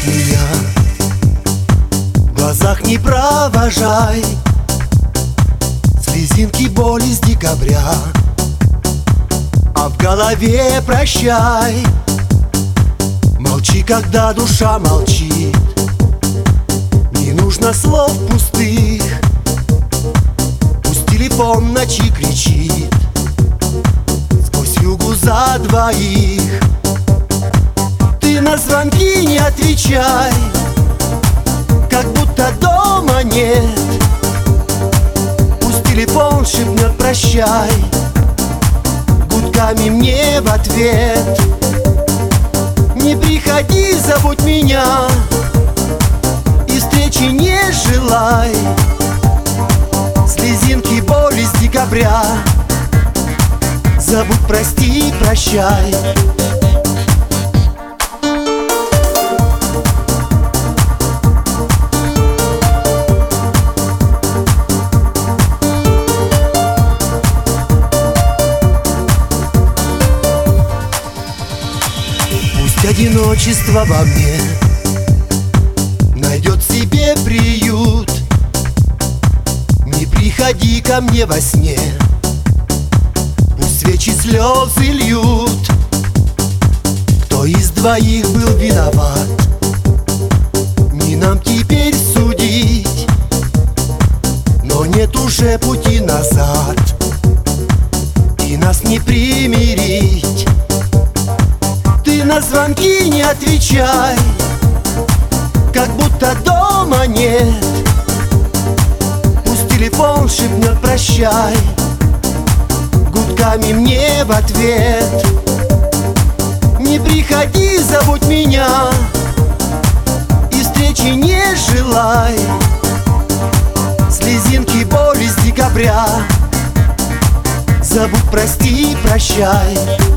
Меня в глазах не провожай, слезинки боли с декабря, а в голове прощай. Молчи, когда душа молчит, не нужно слов пустых. Пусть телефон в ночи кричит сквозь югу за двоих. Ты на звонки не отвечай, как будто дома нет. Пусть телефон шепнет прощай гудками мне в ответ. Не приходи, забудь меня, и встречи не желай. Слезинки боли с декабря, забудь, прости, прощай. Одиночество во мне найдет себе приют. Не приходи ко мне во сне, пусть свечи слезы льют. Кто из двоих был виноват, не нам теперь судить, но нет уже пути назад, и нас не примирить. Ты на звонки не отвечай, как будто дома нет. Пусть телефон шепнет прощай гудками мне в ответ. Не приходи, забудь меня, и встречи не желай. Слезинки боли с декабря, забудь, прости, прощай.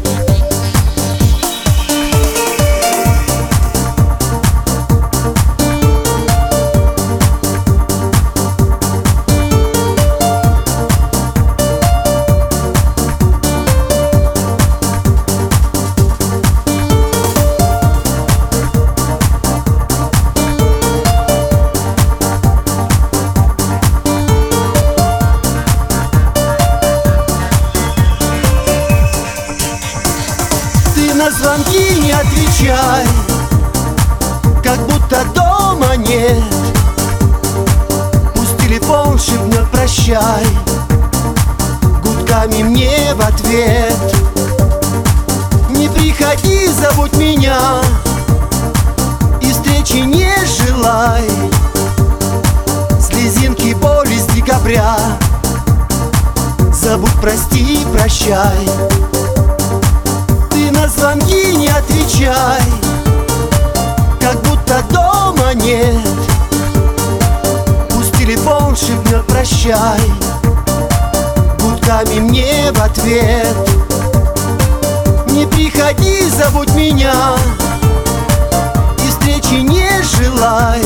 На звонки не отвечай, как будто дома нет. Пусть телефон шепнет прощай гудками мне в ответ. Не приходи, забудь меня, и встречи не желай. Слезинки боли с декабря, забудь, прости, прощай. Ты на звонки не отвечай, как будто дома нет. Пусть телефон шепнет прощай гудками мне в ответ. Не приходи, забудь меня, и встречи не желай.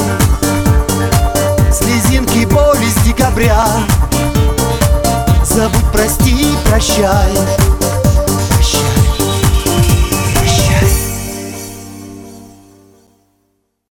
Слезинки боли с декабря, забудь, прости, прощай.